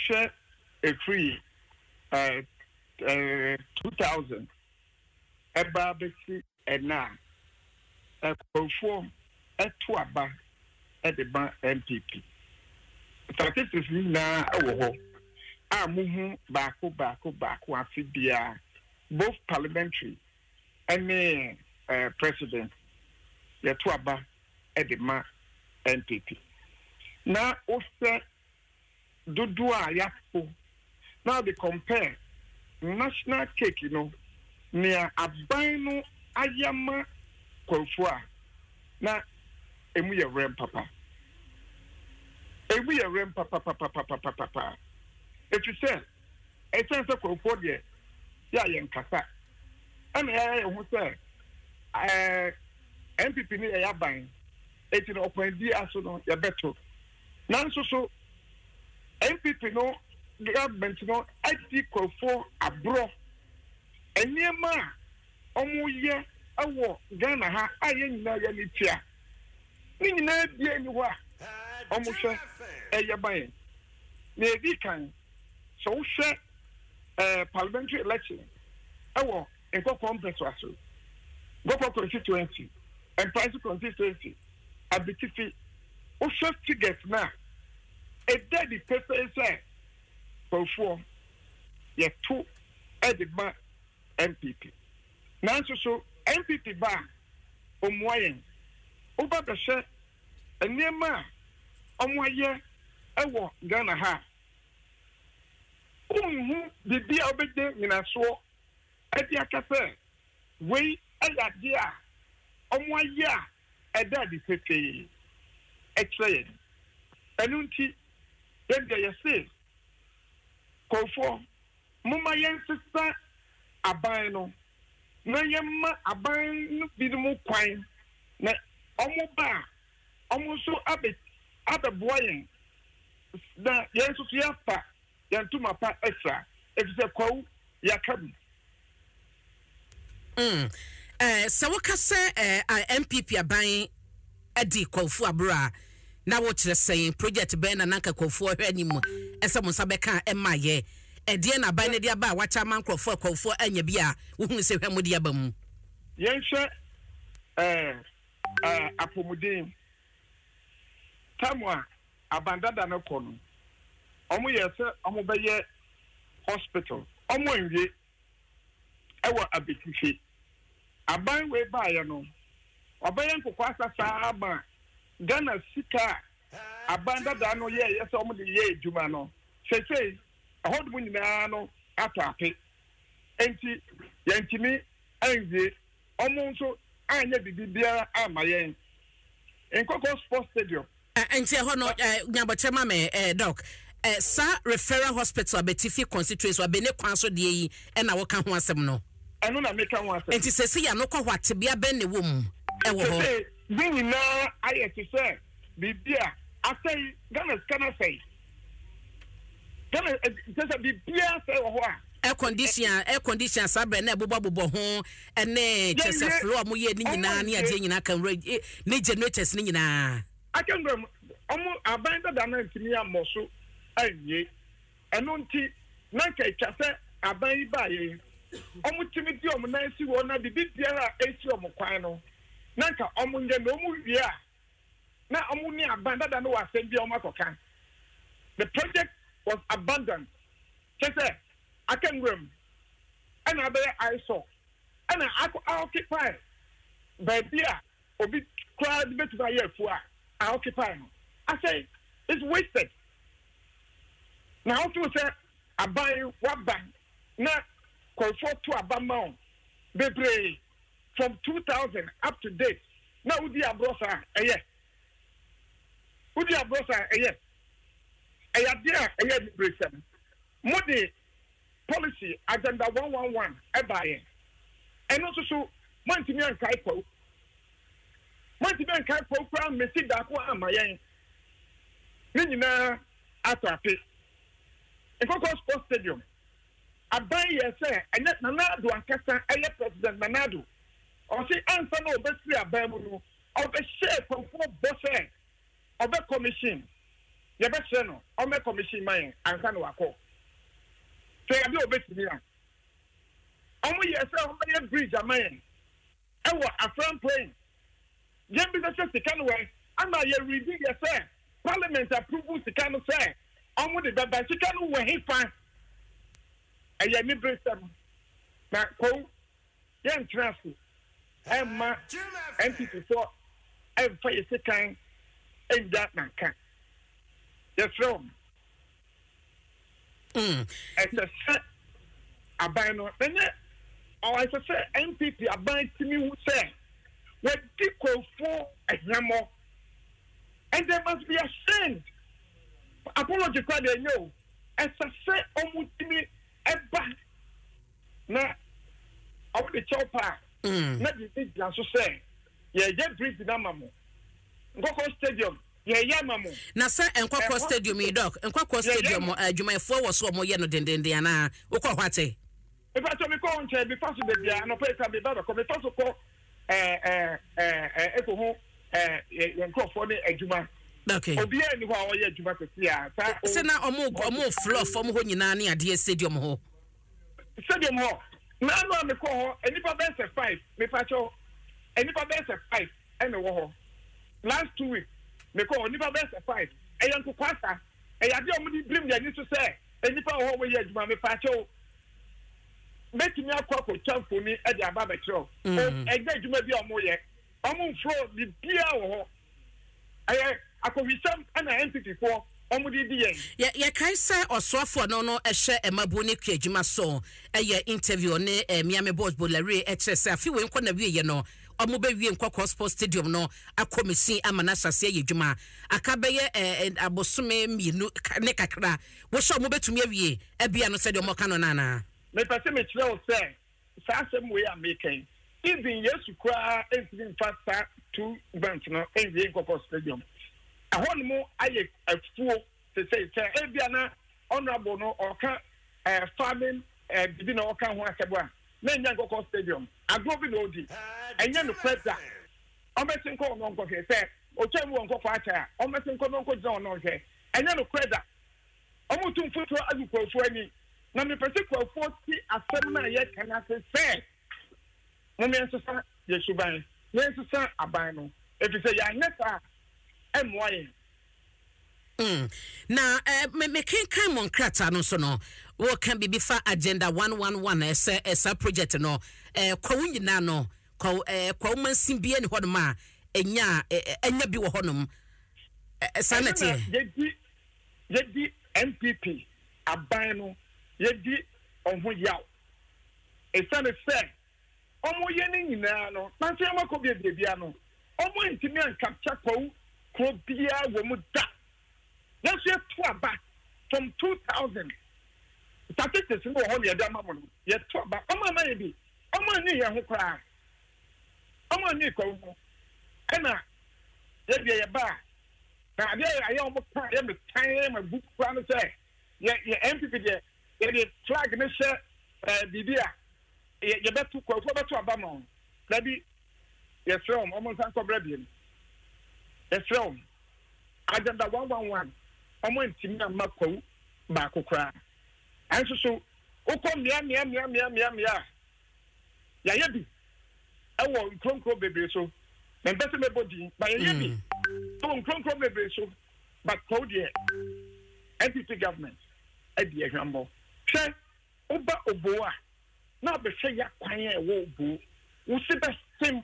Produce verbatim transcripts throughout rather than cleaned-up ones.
share a free uh, uh, two thousand a barbecue and now a perform a twaba at the ban M P P. Statistics now are moving back, back, back, one fibia, both parliamentary and uh, president, the twaba at the ban M P P. Now, also, do do a yapo. Now they compare national cake, you know, near a bino ayama Kwafua. Now, and we are rem papa. And we are rem papa papa papa papa papa. If you say, a sense of Kwafua, yeah, young Kasa. And I who say, uh, M P P near Yabine, it's an open dia so no, ya better. Now, so so, M P P no. The government no equal for a bro. And near ma, omu ye, awo, Ghana ha, ayen na yanitia. Nini na be anywhere. Omusha, a yabayan. Maybe can so share a parliamentary election. Awo, and go for persuasion. Go for constituency and price constituency. A bit of Osha tickets now. A daddy paper is there. For yet two at the bar M P P. Now, so M P P bar on Wayan over the share a near ma on one year I walk Ghana ha. Um, the dear obey in a swore at the cafe. Way at that dear on one year at daddy fifty. Excellent. And then they say. Kofo, Mama Yen sister, Abino, Nayama, Abino, Bidumo Quine, Na Omoba, almost so abbot, other boying. The Yansufiapa, Yantumapa extra, if it's a cow, Yakam. Hm, eh, so what can say, eh, M P P are buying a D Kofo Abra. Now what you're saying, project Ben and Uncle Kofo anymore. And someone Sabeka and my ye. A dear na by the aba, what a man for Kofo and Yabia, who say Hamudiabum. Yes, sir. Uh, uh, Apomudin Tamwa, Abandada no Con. Omo yes, sir, Omobaye Hospital. Omo in ye. Ewa abitifi. Aban we by no. Obayan Kukwasa Saba. Ghana sika abanda da no ye yes omo de ye adwuma no say say ahod mu nyina no atape enti yantimi anze omo nso anya bibia amayen enkoko sports stadium enti ho no nyabochema me eh doc eh sa referral hospital abetifi constituency abene kwan so de yi e na wo ka ho asem no eno na meka ho asem enti se se ya no ko hwatebia ben ne wo mu e wo ho Bini na aye to say bibia asay Ghana kana say Ghana just bibia say wo ho a air condition air condition sabre na bobo bobo ho ene chese floor mo ye ni nyina na ade nyina kan ne generators ni nyina akengam omo abanda da na ntimi amoso anye eno nti na kai chase aban ba ye omo timi di omo na si wo na bibia a esi omo kwan no Nanka omunje no mu wia na omuni abandoned no wasembi omakokan. The project was abandoned. Chese akengrem and abe I saw and I occupy baby obi crowd bit by year for I occupy. I say it's wasted. Now to say I buy what bank na comfort to abamount bebre from two thousand up to date. Now, Udi Abrosa, a year. Udi Abrosa, a year. A year, a year, Britain. Modi policy agenda one one one, a buy. And also, so, Montimian Kaipo. Montimian Kaipo, Crown, Messi, Dakwa, and Mayan. Nina, Atapi. In Coco Sports Stadium. I buy, yes, sir, and yet Nanado and Casta, a year President Nanado. Or say answer no basically a Bible of a share from four bosses of a commission. ye be se no o me commission man ansa no wako say abi obetimi an omo ye se o me bridge aman e wo afran plane ye bi se sika no we ama ye read ye say parliament approve sika no say omo de baba sika no we hifa e ye ni brisem na ko ye ntrafu e ma N P P so e fa ye sika e da na kan yes from mm it's a set abano then oh I say N P P aban timi who say we diko for enyamo and they must be ashamed apology card they know as a say omutimi eba na awu the chopper mm na the big so say ye je bridge na mamo ngoko stadium ye ye mamo na say enkokro stadium yi doc enkokro stadium adwumayefo wo so mo ye no dendende ana ukọ hwate if I tell me go on be pass the bia no pay can be baba come pass ko eh eh eh e ko ho eh enkofo ne adwuma okay obi ani ho a wo ye adwuma pesia ta se na omo omo floor fom ho nyina ne ade stadium ho stadium ho na no me ko ho enipa be se five me pa cho enipa be se five ene wo ho last two weeks me ko enipa be se five e yanko kwasa e yade omo di brim ya ni so say enipa ho wo ye adwuma me pa cho make me akwa ko champo ni e dia ba be tro o e gbe adwuma bi omo ye omo fro bi bia wo ho aye akowisam ana N P P for omo di di yen ye ye kai say osoafo no no ehye emabu ne kwa adwuma so eye interview ne miame boss bolare e kire say afi we nkọ na wie ye no omo be wie nkọ sports stadium no akomisi amana sase ye adwuma aka be ye abosome mienu ne kakra wo sho omo betumi awie e bia no stadium ka no nana me pese me kire o say sa sem we am making even yesu kwa entry faster two bank no enje nkọ stadium ahon mu aye afuo se say say e bia na honorable no oka eh farming eh bibi na oka ho asebo a na nya nkọ stadium agro bi no odi enya no kweta o mesin nkọ no nkọ ke say o chemu nkọ kwa acha o mesin nkọ no nkọ jọ no ke enya no kweta o mutu mfuto agukwafo ani na me pese kwafo ti asem na ye kana se say mo me nsosa ye suban ye nsosa aban no e fi say ya nyesa emwoye mm na eh, me me kin kan mon krata no so no wo kan bibi fa agenda one one one esa esa project no eh kwa nyina no kwa eh kwa mansin bia ni hodom a enya enya bi wo honom sanity yedi yedi N P P aban no yedi onho yaw esa ne se omo ye ni nyina no na se amako bia bia no omo ntimi an capture kwa ko bia wo mu da yes yet to aba from two thousand statistics no ho ye da mamu yet to aba omo na ye bi omo ni ye ho kra omo ni ko ho ena ye bia ye ba na ade aye omo ka ye me tan ma book kra no say ye ye N P P de ye de flag ne share eh bibia ye ye betu ko fo betu aba no na bi ye from omo san ko bra bi yes from agenda one one one omo ntimi amma kwawu ba kokora anso so uko mia mia mia mia mia mia ya yebi ewo nkronkro bebe so na mbese mebodi ba ya yebi so nkronkro bebe so but code N P P government e di ehwambo hwe oba oboa na be hwe ya kwan e wo obo wo se be sim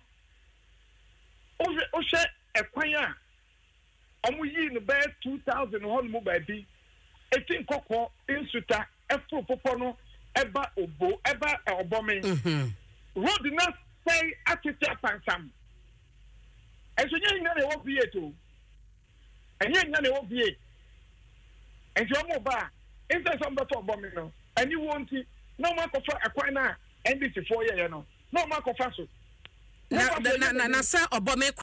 o o hwe ekwan a omu yi no be two thousand hon mu ba bi etin kokko insuta efo popo no eba obo eba obomen mhm road na say atete pansam enso nya nya na wo bie to enya nya na wo bie enso omu ba inse so mbeto obomen no ani wonti no ma kofa ekwan na N D C four ye no no ma kofa so na na na na sa obomen